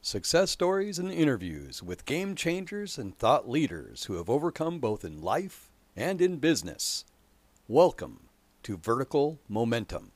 Success stories and interviews with game changers and thought leaders who have overcome both in life and in business. Welcome to Vertical Momentum.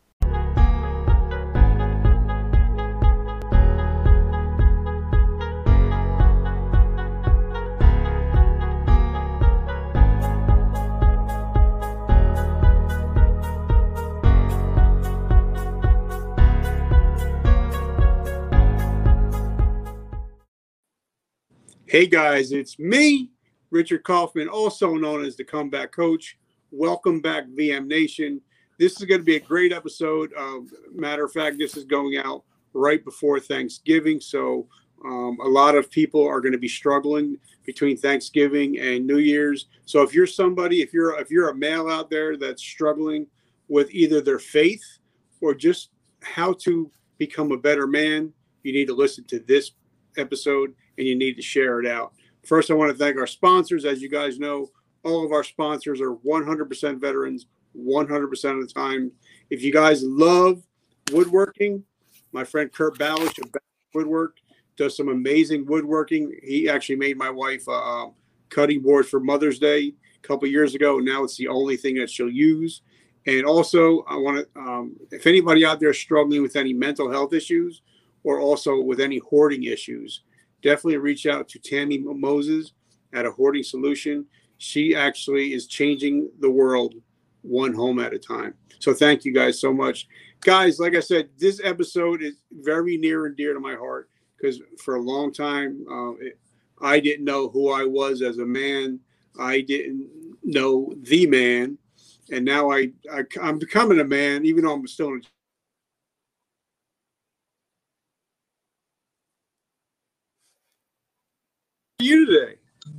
Hey guys, it's me, Richard Kaufman, also known as the Comeback Coach. Welcome back, VM Nation. This is going to be a great episode. Matter of fact, this is going out right before Thanksgiving, so a lot of people are going to be struggling between Thanksgiving and New Year's. So if you're somebody, if you're a male out there that's struggling with either their faith or just how to become a better man, you need to listen to this episode and you need to share it out. First, I want to thank our sponsors. As you guys know, all of our sponsors are 100% veterans, 100% of the time. If you guys love woodworking, my friend Kurt Balish of Woodwork does some amazing woodworking. He actually made my wife cutting boards for Mother's Day a couple of years ago. Now it's the only thing that she'll use. And also, I want to, if anybody out there is struggling with any mental health issues or also with any hoarding issues, definitely reach out to Tammy Moses at A Hoarding Solution. She actually is changing the world one home at a time. So thank you guys so much. Guys, like I said, this episode is very near and dear to my heart because for a long time, I didn't know who I was as a man. I didn't know the man. And now I'm becoming a man, even though I'm still in you today.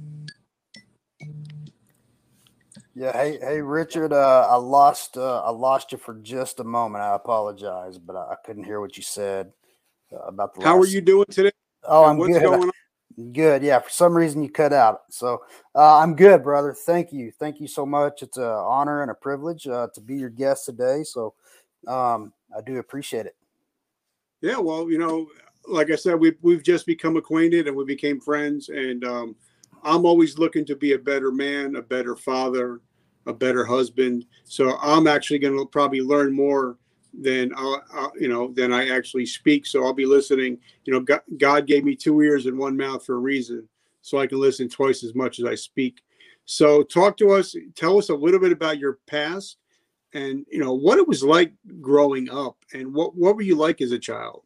Yeah, hey, Richard. I lost you for just a moment. I apologize, but I couldn't hear what you said about the. How are you doing today? Oh, I'm What's good. going on? Good. Yeah, for some reason you cut out. So I'm good, brother. Thank you so much. It's an honor and a privilege to be your guest today. So I do appreciate it. Yeah, well, like I said, we've just become acquainted and we became friends, and I'm always looking to be a better man, a better father, a better husband. So I'm actually going to probably learn more than than I actually speak. So I'll be listening. God gave me 2 ears and 1 mouth for a reason, so I can listen twice as much as I speak. So talk to us. Tell us a little bit about your past, and what it was like growing up, and what were you like as a child?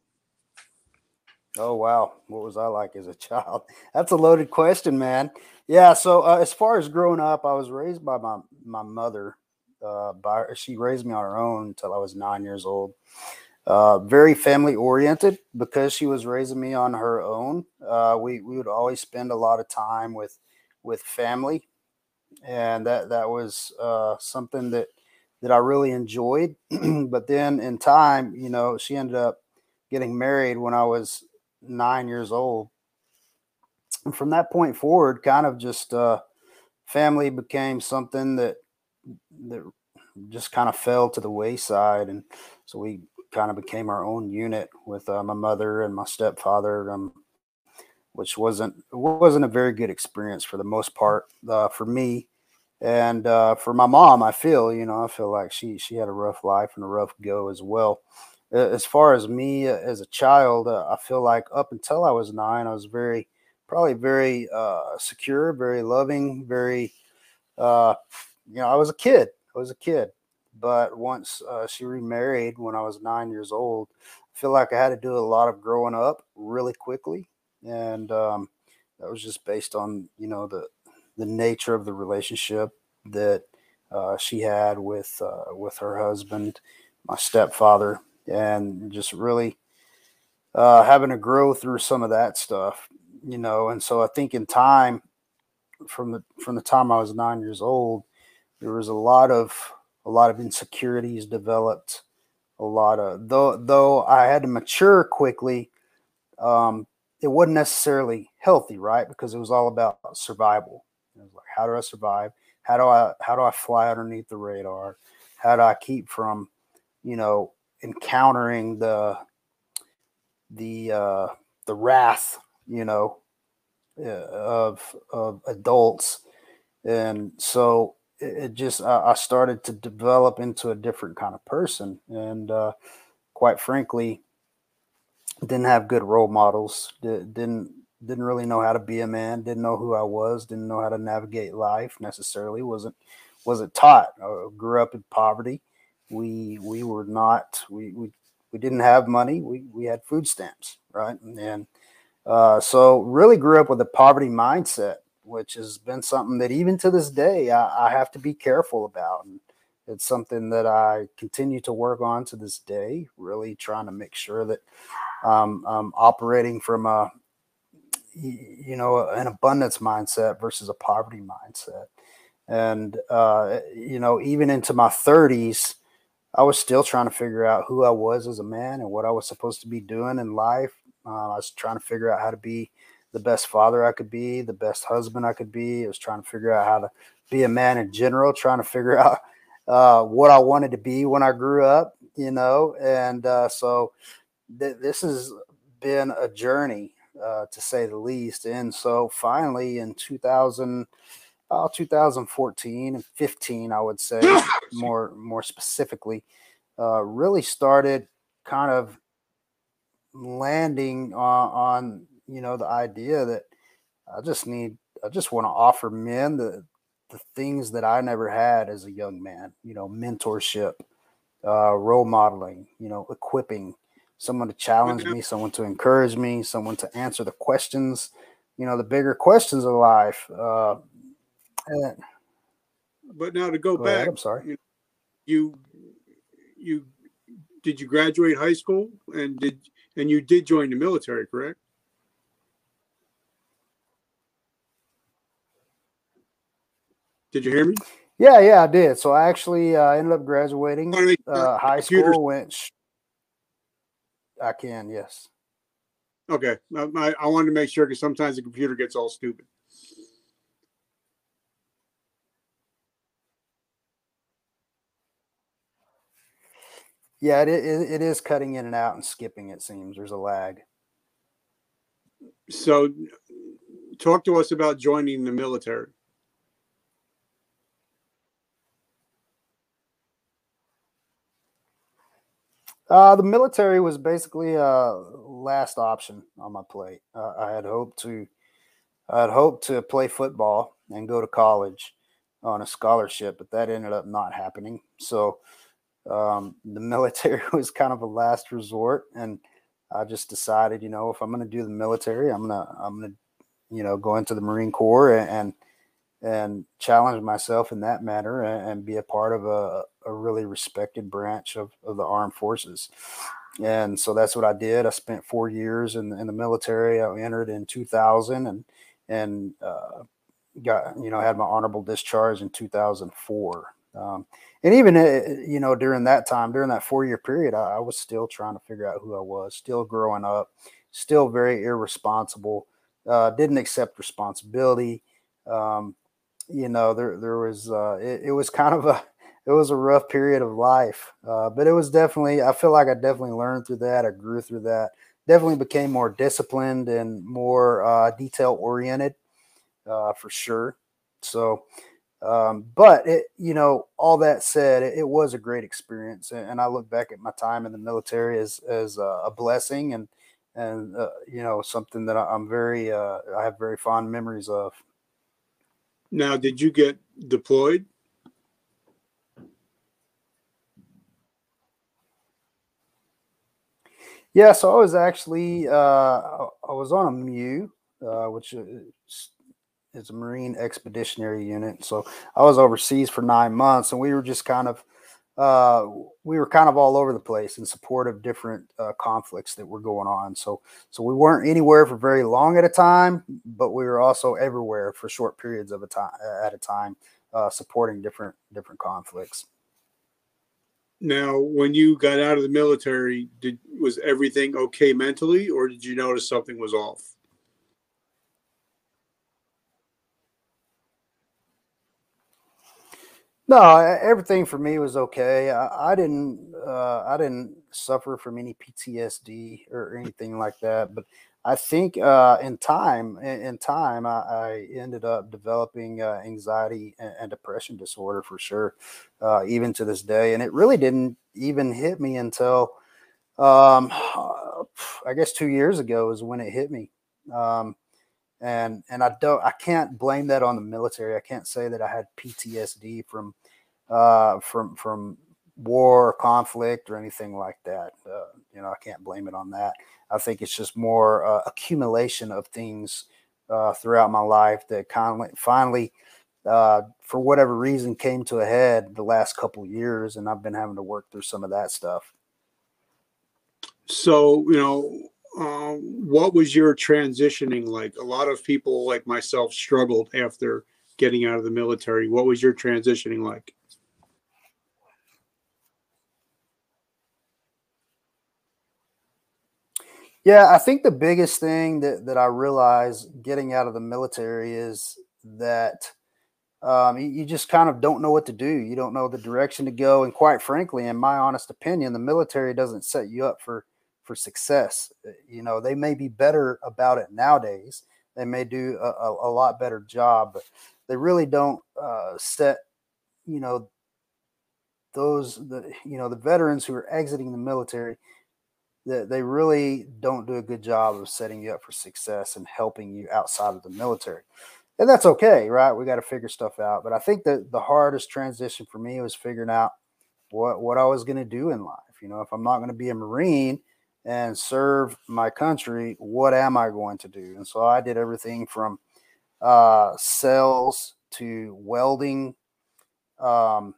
Oh, wow. What was I like as a child? That's a loaded question, man. Yeah. So as far as growing up, I was raised by my mother. She raised me on her own until I was 9 years old. Very family oriented because she was raising me on her own. We would always spend a lot of time with family, and that was something that I really enjoyed. But then in time, she ended up getting married when I was 9 years old. And from that point forward, kind of just family became something that just kind of fell to the wayside, and so we kind of became our own unit with my mother and my stepfather, which wasn't a very good experience for the most part for me. And for my mom, I feel like she had a rough life and a rough go as well. As far as me as a child, I feel like up until I was 9, I was probably very secure, very loving, very, I was a kid. But once she remarried when I was 9 years old, I feel like I had to do a lot of growing up really quickly. And that was just based on, the nature of the relationship that she had with her husband, my stepfather, and just really having to grow through some of that stuff, And so I think in time, from the time I was 9 years old, there was a lot of insecurities developed. A lot of though I had to mature quickly. It wasn't necessarily healthy, right? Because it was all about survival. It was like, how do I survive? How do I fly underneath the radar? How do I keep from, encountering the wrath, of adults. And so it just I started to develop into a different kind of person, and quite frankly, didn't have good role models. Didn't really know how to be a man. Didn't know who I was. Didn't know how to navigate life necessarily. Wasn't taught. Grew up in poverty. We were not. We didn't have money. We had food stamps, right? And so really grew up with a poverty mindset, which has been something that even to this day I have to be careful about. And it's something that I continue to work on to this day, really trying to make sure that I'm operating from an abundance mindset versus a poverty mindset. And, even into my 30s, I was still trying to figure out who I was as a man and what I was supposed to be doing in life. I was trying to figure out how to be the best father I could be, the best husband I could be. I was trying to figure out how to be a man in general, trying to figure out what I wanted to be when I grew up, and so this has been a journey, to say the least. And so finally in 2014 and 15, I would say more specifically, really started kind of landing on the idea that I just want to offer men the things that I never had as a young man, mentorship, role modeling, equipping, someone to challenge me, someone to encourage me, someone to answer the questions, the bigger questions of life. But now to go back, ahead, I'm sorry. You did you graduate high school and you did join the military, correct? Did you hear me? Yeah, I did. So I actually ended up graduating high school. I can, yes. Okay, I wanted to make sure because sometimes the computer gets all stupid. Yeah, it is cutting in and out and skipping. It seems there's a lag. So, talk to us about joining the military. The military was basically a last option on my plate. I had hoped to play football and go to college on a scholarship, but that ended up not happening. So the military was kind of a last resort, and I just decided, if I'm going to do the military, I'm gonna go into the Marine Corps and challenge myself in that manner and be a part of a really respected branch of the armed forces. And so that's what I did. I spent 4 years in the military. I entered in 2000 and got, had my honorable discharge in 2004. And even, during that time, during that 4-year period, I was still trying to figure out who I was, still growing up, still very irresponsible, didn't accept responsibility. There was, it was kind of it was a rough period of life, but it was definitely, I feel like I definitely learned through that. I grew through that, definitely became more disciplined and more detail oriented, for sure. So, but all that said, it was a great experience, and I look back at my time in the military as a blessing and something that I'm very I have very fond memories of. Now, did you get deployed? Yeah, so I was actually I was on a MU, which is a Marine Expeditionary Unit. So I was overseas for 9 months, and we were just kind of all over the place in support of different conflicts that were going on. So we weren't anywhere for very long at a time, but we were also everywhere for short periods of a time at a time, supporting different conflicts. Now, when you got out of the military, was everything okay mentally, or did you notice something was off? No, everything for me was okay. I didn't suffer from any PTSD or anything like that, but I think in time, I ended up developing anxiety and depression disorder for sure, even to this day. And it really didn't even hit me until I guess 2 years ago is when it hit me. Um, and I can't blame that on the military. I can't say that I had PTSD from war or conflict or anything like that. I can't blame it on that. I think it's just more accumulation of things throughout my life that finally, for whatever reason, came to a head the last couple of years, and I've been having to work through some of that stuff. So, what was your transitioning like? A lot of people like myself struggled after getting out of the military. What was your transitioning like? Yeah, I think the biggest thing that I realized getting out of the military is that you just kind of don't know what to do. You don't know the direction to go. And quite frankly, in my honest opinion, the military doesn't set you up for success. They may be better about it nowadays. They may do a lot better job, but they really don't set, you know, the veterans who are exiting the military, that they really don't do a good job of setting you up for success and helping you outside of the military. And that's okay, right? We got to figure stuff out. But I think that the hardest transition for me was figuring out what I was going to do in life. If I'm not going to be a Marine and serve my country, what am I going to do? And so I did everything from sales to welding, um,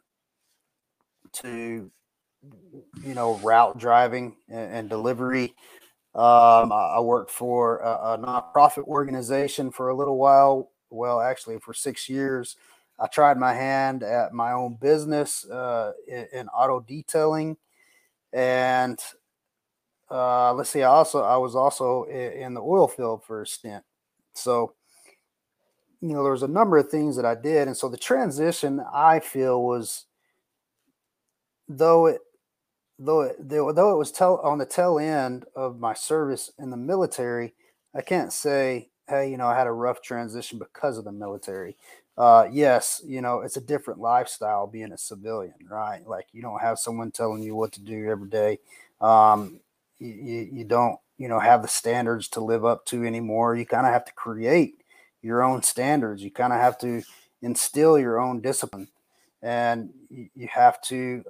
to route driving and delivery. I worked for a nonprofit organization for a little while. Well, actually, for 6 years, I tried my hand at my own business in auto detailing, and let's see. I was also in the oil field for a stint. So there was a number of things that I did, and so the transition I feel was though it though it was on the tail end of my service in the military, I can't say, hey, I had a rough transition because of the military. Yes, it's a different lifestyle being a civilian, right? Like you don't have someone telling you what to do every day. You don't, have the standards to live up to anymore. You kind of have to create your own standards. You kind of have to instill your own discipline, and you have to.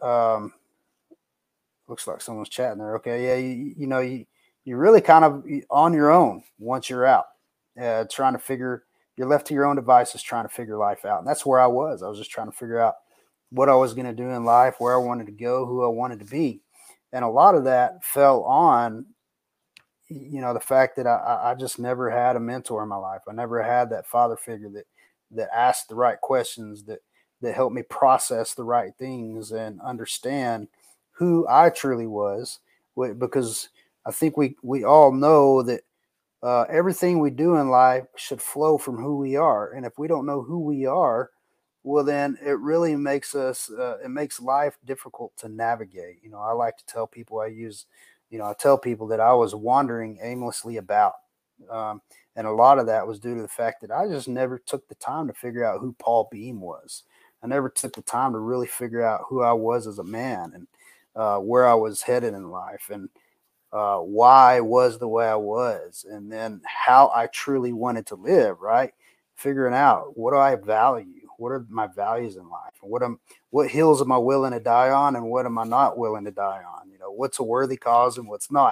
Looks like someone's chatting there. Okay, yeah, you really kind of on your own once you're out, trying to figure. You're left to your own devices, trying to figure life out, and that's where I was. I was just trying to figure out what I was going to do in life, where I wanted to go, who I wanted to be, and a lot of that fell on, the fact that I just never had a mentor in my life. I never had that father figure that asked the right questions, that helped me process the right things and understand who I truly was, because I think we all know that everything we do in life should flow from who we are. And if we don't know who we are, well, then it really makes it makes life difficult to navigate. I like to tell people I tell people that I was wandering aimlessly about. And a lot of that was due to the fact that I just never took the time to figure out who Paul Beam was. I never took the time to really figure out who I was as a man, and where I was headed in life, and why I was the way I was, and then how I truly wanted to live, right? Figuring out what do I value? What are my values in life? And what hills am I willing to die on, and what am I not willing to die on? What's a worthy cause and what's not.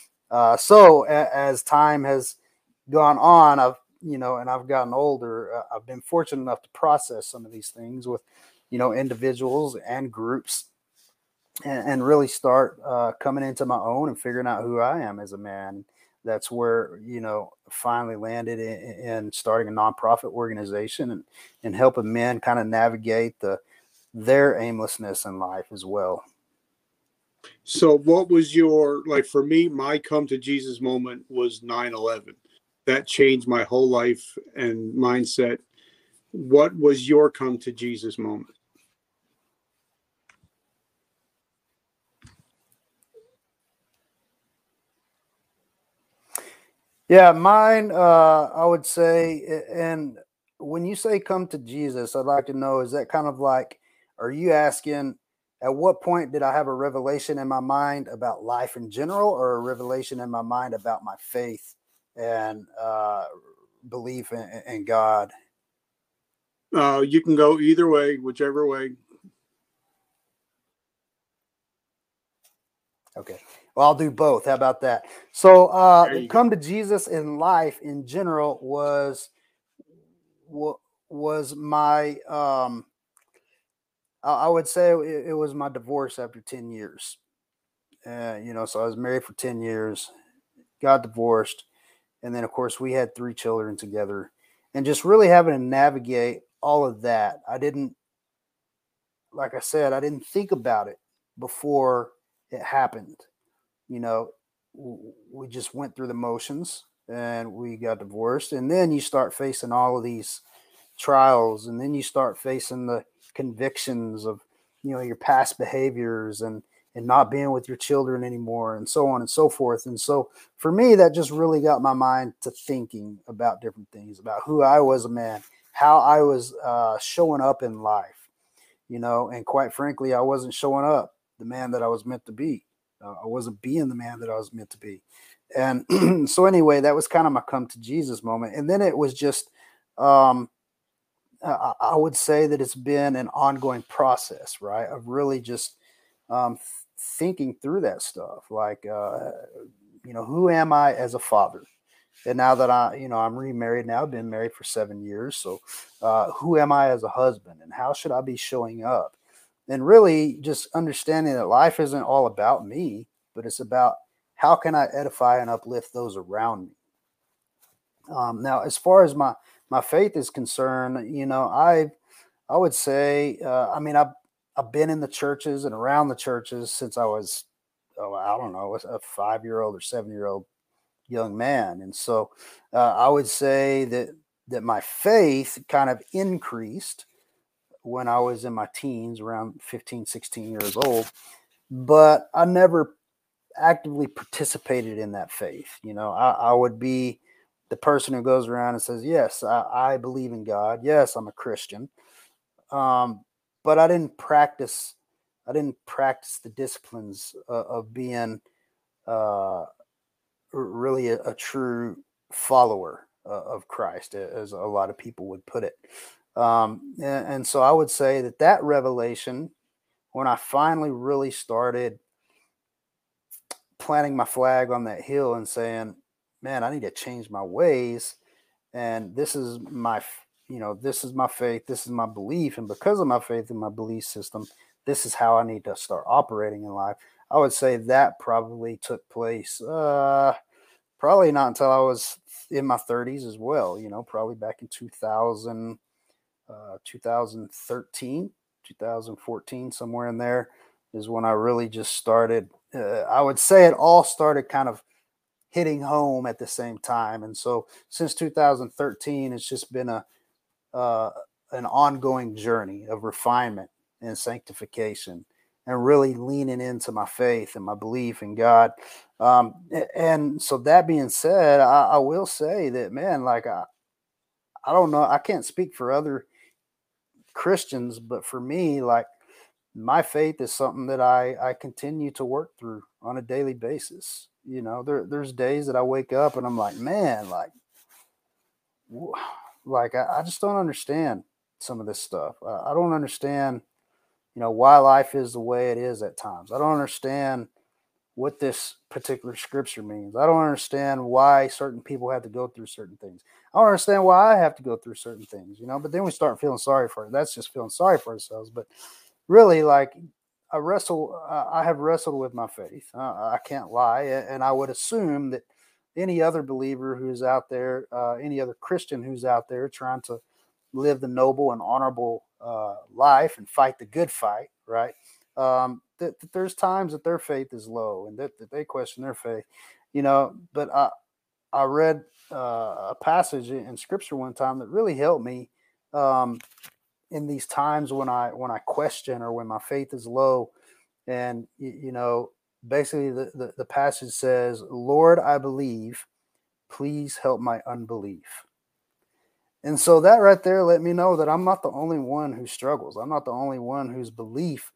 As time has gone on, and I've gotten older, I've been fortunate enough to process some of these things with, individuals and groups, and really start coming into my own and figuring out who I am as a man. That's where, finally landed in starting a nonprofit organization and helping men kind of navigate their aimlessness in life as well. So what was your, like for me, my come to Jesus moment was 9/11. That changed my whole life and mindset. What was your come to Jesus moment? Yeah, mine, I would say, and when you say come to Jesus, I'd like to know, is that kind of like, are you asking at what point did I have a revelation in my mind about life in general, or a revelation in my mind about my faith and belief in God? You can go either way, whichever way. Okay. Well, I'll do both. How about that? So, There you go. come to Jesus in life in general was my I would say it was my divorce after 10 years. So I was married for 10 years, got divorced, and then of course we had 3 children together, and just really having to navigate all of that. I didn't, like I said, I didn't think about it before it happened. You know, we just went through the motions and we got divorced, and then you start facing all of these trials, and then you start facing the convictions of your past behaviors and not being with your children anymore, and so on and so forth. And so for me, that just really got my mind to thinking about different things, about who I was a man, how I was showing up in life, and quite frankly, I wasn't showing up the man that I was meant to be. I wasn't being the man that I was meant to be. And so anyway, that was kind of my come to Jesus moment. And then it was just um, I would say that it's been an ongoing process, right? Of really just thinking through that stuff, like who am I as a father? And now that I'm remarried now, I've been married for 7 years. So, who am I as a husband, and how should I be showing up? And really, just understanding that life isn't all about me, but it's about how can I edify and uplift those around me. Now, as far as my faith is concerned, I would say, I mean, I've been in the churches and around the churches since I was, oh, I don't know, a 5-year-old or 7-year-old young man, and so I would say that my faith kind of increased when I was in my teens, around 15, 16 years old, but I never actively participated in that faith. I would be the person who goes around and says, yes, I believe in God. Yes, I'm a Christian. Um, but I didn't practice the disciplines of being uh, really a true follower of Christ, as a lot of people would put it. And so I would say that revelation, when I finally really started planting my flag on that hill and saying, man, I need to change my ways. And this is my faith, this is my belief. And because of my faith and my belief system, this is how I need to start operating in life. I would say that probably took place, probably not until I was in my 30s as well, probably back in 2013, 2014, somewhere in there is when I really just started. I would say it all started kind of hitting home at the same time. And so since 2013, it's just been uh, an ongoing journey of refinement and sanctification, and really leaning into my faith and my belief in God. And so that being said, I will say that, man, like I don't know, I can't speak for other Christians, but for me, like my faith is something that I continue to work through on a daily basis. There's days that I wake up and I'm like, man, like I just don't understand some of this stuff. I don't understand, why life is the way it is at times. I don't understand what this particular scripture means. I don't understand why certain people have to go through certain things. I don't understand why I have to go through certain things, but then we start feeling sorry for it. That's just feeling sorry for ourselves. But really, like I have wrestled with my faith. I can't lie. And I would assume that any other believer who's out there, any other Christian who's out there trying to live the noble and honorable life and fight the good fight, right? That there's times that their faith is low and that they question their faith, but I read a passage in scripture one time that really helped me um, in these times when I question or when my faith is low. And basically the passage says, Lord, I believe, please help my unbelief. And so that right there let me know that I'm not the only one who struggles. I'm not the only one whose belief,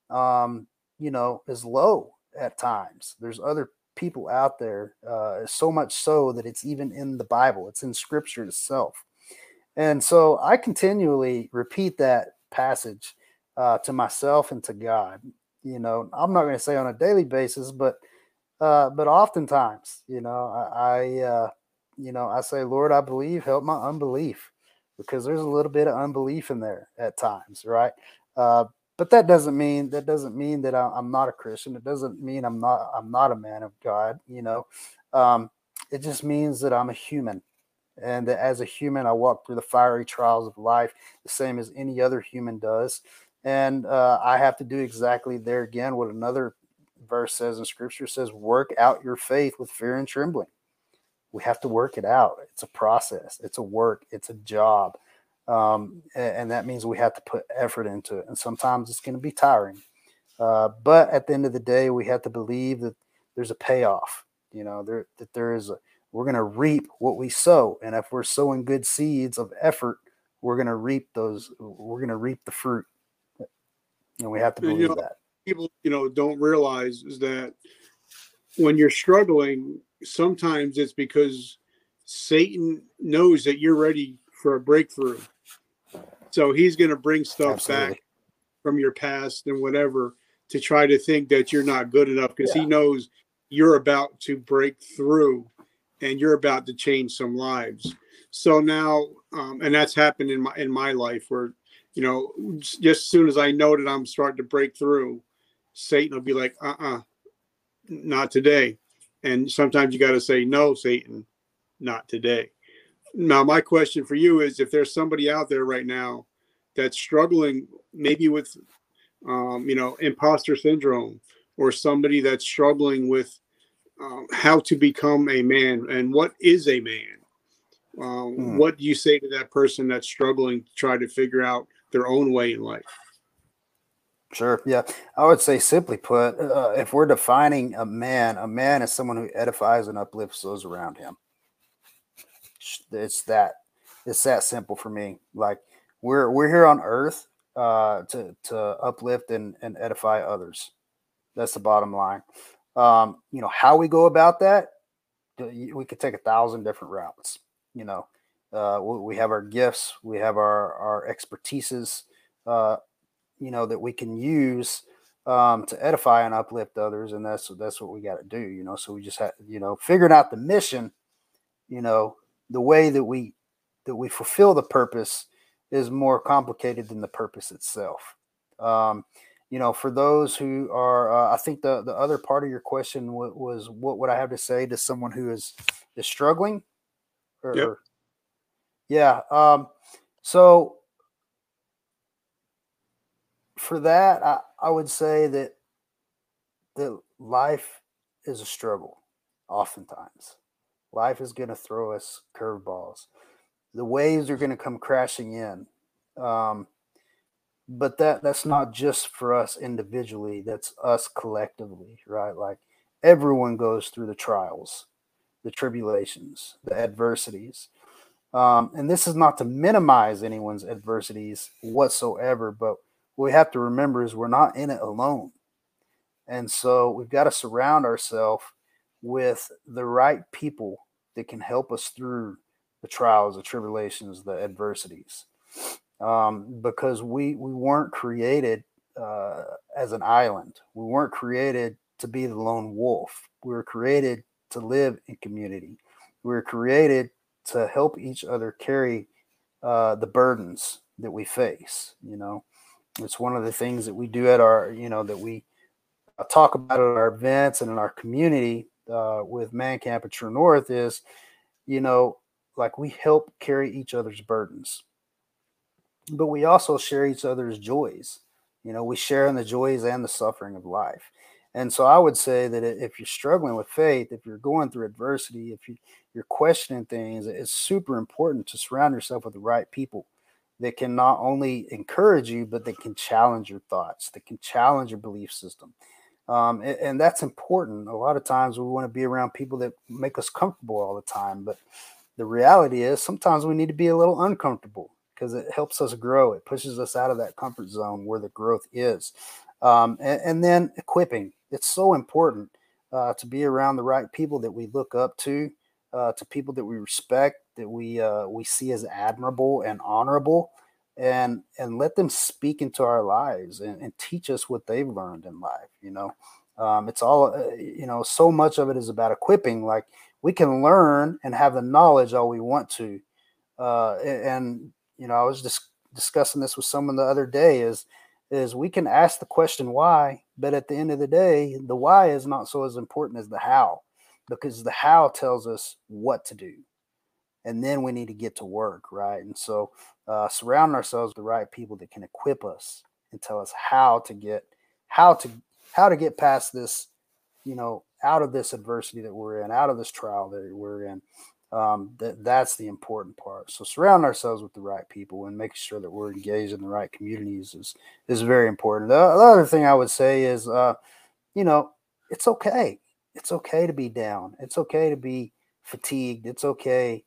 is low at times. There's other people out there, so much so that it's even in the Bible. It's in Scripture itself. And so I continually repeat that passage to myself and to God. I'm not going to say on a daily basis, but oftentimes, I say, Lord, I believe, help my unbelief, because there's a little bit of unbelief in there at times, right? But that doesn't mean that I'm not a Christian. It doesn't mean I'm not a man of God. It just means that I'm a human, and that as a human, I walk through the fiery trials of life the same as any other human does, and I have to do exactly there again what another verse says in Scripture says: work out your faith with fear and trembling. We have to work it out. It's a process. It's a work. It's a job. And that means we have to put effort into it. And sometimes it's going to be tiring. But at the end of the day, we have to believe that there's a payoff, we're going to reap what we sow. And if we're sowing good seeds of effort, we're going to reap the fruit. And we have to believe that. People, don't realize is that when you're struggling, sometimes it's because Satan knows that you're ready for a breakthrough. So he's going to bring stuff back from your past and whatever to try to think that you're not good enough, because he knows you're about to break through and you're about to change some lives. So now, and that's happened in my life where, just as soon as I know that I'm starting to break through, Satan will be like, not today. And sometimes you got to say, no, Satan, not today. Now, my question for you is, if there's somebody out there right now that's struggling maybe with, imposter syndrome, or somebody that's struggling with how to become a man and what is a man, what do you say to that person that's struggling to try to figure out their own way in life? Sure. Yeah. I would say, simply put, if we're defining a man is someone who edifies and uplifts those around him. It's that simple for me. Like, we're here on earth to uplift and edify others. That's the bottom line. How we go about that, we could take 1,000 different routes. We have our gifts, we have our expertises, that we can use to edify and uplift others, and that's what we got to do. So we just have, figuring out the mission. The way that we fulfill the purpose is more complicated than the purpose itself. For those who are, I think the other part of your question was what would I have to say to someone who is struggling? So for that, I would say that life is a struggle. Oftentimes, life is going to throw us curveballs. The waves are going to come crashing in. But that's not just for us individually. That's us collectively, right? Like, everyone goes through the trials, the tribulations, the adversities. And this is not to minimize anyone's adversities whatsoever, but what we have to remember is we're not in it alone. And so we've got to surround ourselves with the right people that can help us through the trials, the tribulations, the adversities. Because we weren't created as an island. We weren't created to be the lone wolf. We were created to live in community. We were created to help each other carry the burdens that we face. It's one of the things that we do at our, that we talk about at our events and in our community with Man Camp and True North is, like, we help carry each other's burdens. But we also share each other's joys. We share in the joys and the suffering of life. And so I would say that if you're struggling with faith, if you're going through adversity, if you're questioning things, it's super important to surround yourself with the right people that can not only encourage you, but that can challenge your thoughts, that can challenge your belief system. And that's important. A lot of times we want to be around people that make us comfortable all the time. But the reality is sometimes we need to be a little uncomfortable because it helps us grow. It pushes us out of that comfort zone where the growth is. And then equipping. It's so important to be around the right people that we look up to people that we respect, that we see as admirable and honorable, and let them speak into our lives and teach us what they've learned in life. It's all so much of it is about equipping. Like we can learn and have the knowledge all we want to, and I was just discussing this with someone the other day. Is we can ask the question why, but at the end of the day, the why is not so as important as the how, because the how tells us what to do, and then we need to get to work, right? And so, surround ourselves with the right people that can equip us and tell us how to get past this, out of this adversity that we're in, out of this trial that we're in. That's the important part. So surround ourselves with the right people and making sure that we're engaged in the right communities is very important. The other thing I would say is, it's okay. It's okay to be down. It's okay to be fatigued. It's okay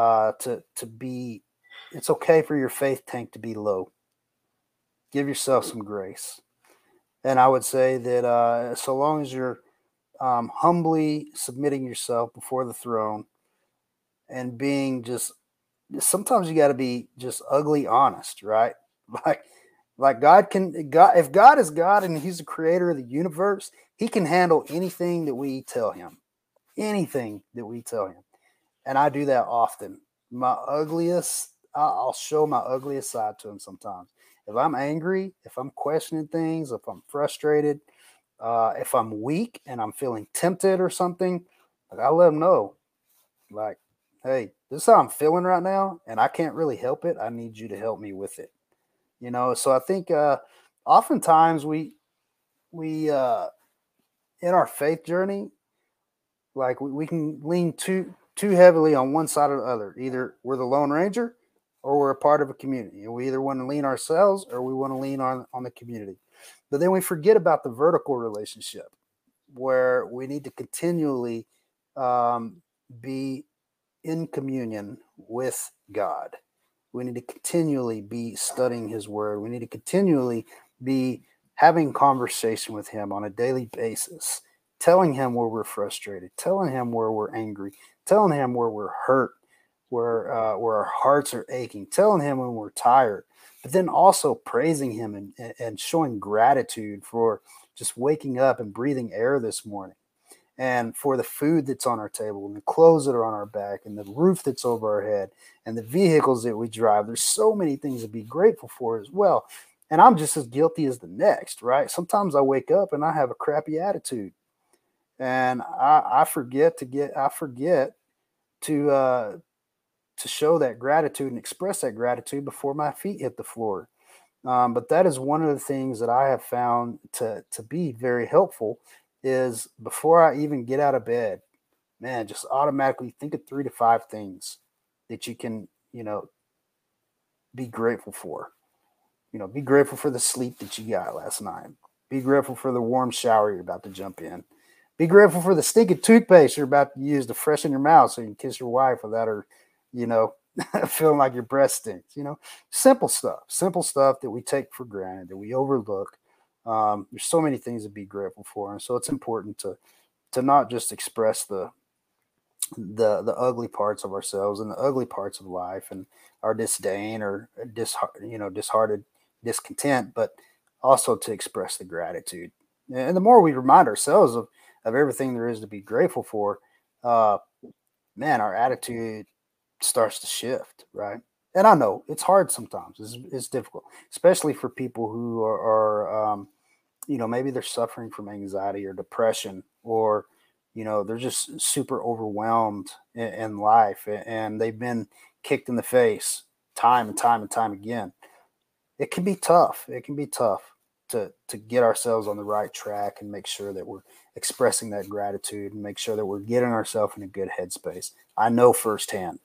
it's okay for your faith tank to be low. Give yourself some grace. And I would say that so long as you're humbly submitting yourself before the throne and being sometimes you got to be just ugly honest, right? Like God, if God is God and he's the creator of the universe, he can handle anything that we tell him, And I do that often. I'll show my ugliest side to him sometimes. If I'm angry, if I'm questioning things, if I'm frustrated, if I'm weak and I'm feeling tempted or something, like I let him know, like, hey, this is how I'm feeling right now, and I can't really help it. I need you to help me with it. So I think oftentimes we in our faith journey, like we can lean too heavily on one side or the other. Either we're the Lone Ranger or we're a part of a community. And we either want to lean ourselves or we want to lean on the community. But then we forget about the vertical relationship where we need to continually be in communion with God. We need to continually be studying his word. We need to continually be having conversation with him on a daily basis, telling him where we're frustrated, telling him where we're angry, telling him where we're hurt, where our hearts are aching, telling him when we're tired, but then also praising him and showing gratitude for just waking up and breathing air this morning, and for the food that's on our table and the clothes that are on our back and the roof that's over our head and the vehicles that we drive. There's so many things to be grateful for as well. And I'm just as guilty as the next, right? Sometimes I wake up and I have a crappy attitude, and I forget to show that gratitude and express that gratitude before my feet hit the floor. But that is one of the things that I have found to be very helpful is before I even get out of bed, man, just automatically think of 3 to 5 things that you can, be grateful for. Be grateful for the sleep that you got last night. Be grateful for the warm shower you're about to jump in. Be grateful for the stinking toothpaste you're about to use to freshen your mouth so you can kiss your wife without her, feeling like your breath stinks. Simple stuff that we take for granted, that we overlook. There's so many things to be grateful for, and so it's important to not just express the ugly parts of ourselves and the ugly parts of life and our disdain or disheartened discontent, but also to express the gratitude. And the more we remind ourselves of everything there is to be grateful for, man, our attitude starts to shift, right? And I know it's hard sometimes. It's difficult, especially for people who are maybe they're suffering from anxiety or depression, or, they're just super overwhelmed in life and they've been kicked in the face time and time and time again. It can be tough. It can be tough to get ourselves on the right track and make sure that we're expressing that gratitude and make sure that we're getting ourselves in a good headspace. I know firsthand.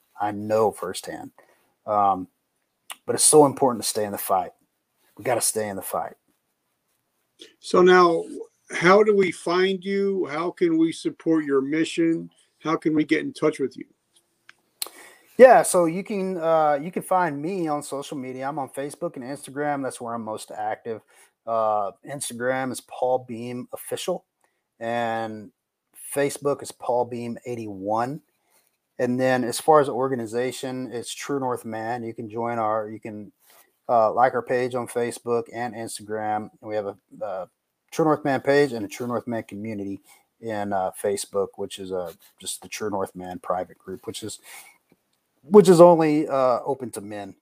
But it's so important to stay in the fight. We got to stay in the fight. So now, how do we find you? How can we support your mission? How can we get in touch with you? Yeah, so you can find me on social media. I'm on Facebook and Instagram. That's where I'm most active. Instagram is Paul Beam Official, and Facebook is Paul Beam 81. And then as far as organization, it's True North Man. You can like our page on Facebook and Instagram. We have a True North Man page and a True North Man community in Facebook, which is just the True North Man private group, which is only open to men.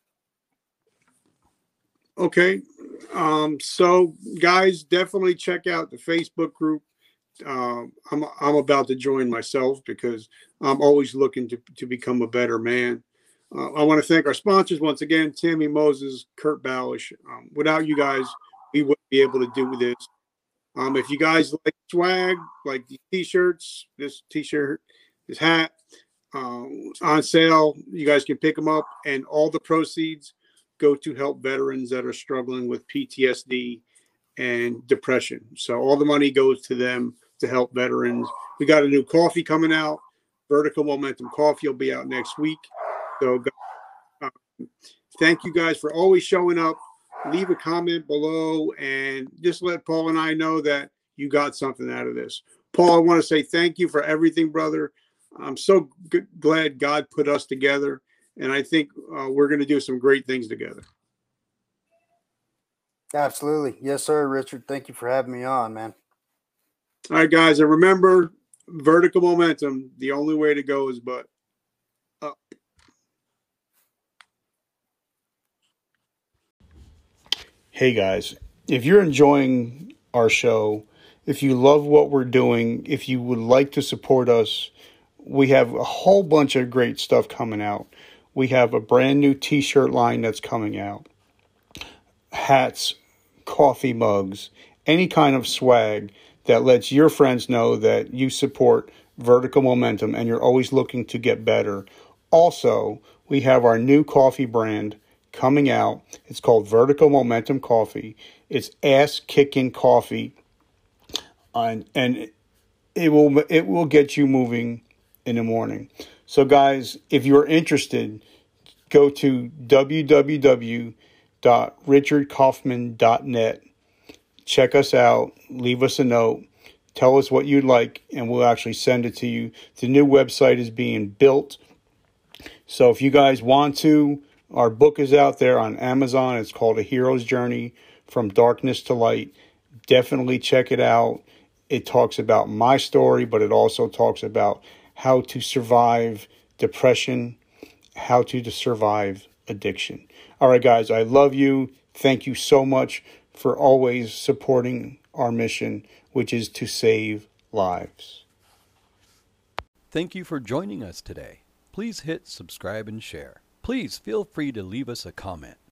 Okay. So guys, definitely check out the Facebook group. I'm about to join myself because I'm always looking to become a better man. I want to thank our sponsors once again, Tammy Moses, Kurt Balish. Without you guys, we wouldn't be able to do this. If you guys like swag, like the t-shirts, this t-shirt, this hat, on sale, you guys can pick them up, and all the proceeds go to help veterans that are struggling with PTSD and depression. So all the money goes to them to help veterans. We got a new coffee coming out. Vertical Momentum Coffee will be out next week. So thank you guys for always showing up. Leave a comment below and just let Paul and I know that you got something out of this. Paul, I want to say thank you for everything, brother. I'm so glad God put us together, and I think we're going to do some great things together. Absolutely. Yes, sir, Richard. Thank you for having me on, man. All right, guys, and remember, vertical momentum, the only way to go is but up. Hey, guys, if you're enjoying our show, if you love what we're doing, if you would like to support us, we have a whole bunch of great stuff coming out. We have a brand new t-shirt line that's coming out. Hats, coffee mugs, any kind of swag that lets your friends know that you support Vertical Momentum and you're always looking to get better. Also, we have our new coffee brand coming out. It's called Vertical Momentum Coffee. It's ass-kicking coffee, and it will get you moving in the morning. So guys, if you're interested, go to www.richardkaufman.net. Check us out, leave us a note, tell us what you'd like, and we'll actually send it to you. The new website is being built. So if you guys want to, our book is out there on Amazon. It's called A Hero's Journey from Darkness to Light. Definitely check it out. It talks about my story, but it also talks about how to survive depression, how to survive addiction. All right, guys, I love you. Thank you so much for always supporting our mission, which is to save lives. Thank you for joining us today. Please hit subscribe and share. Please feel free to leave us a comment.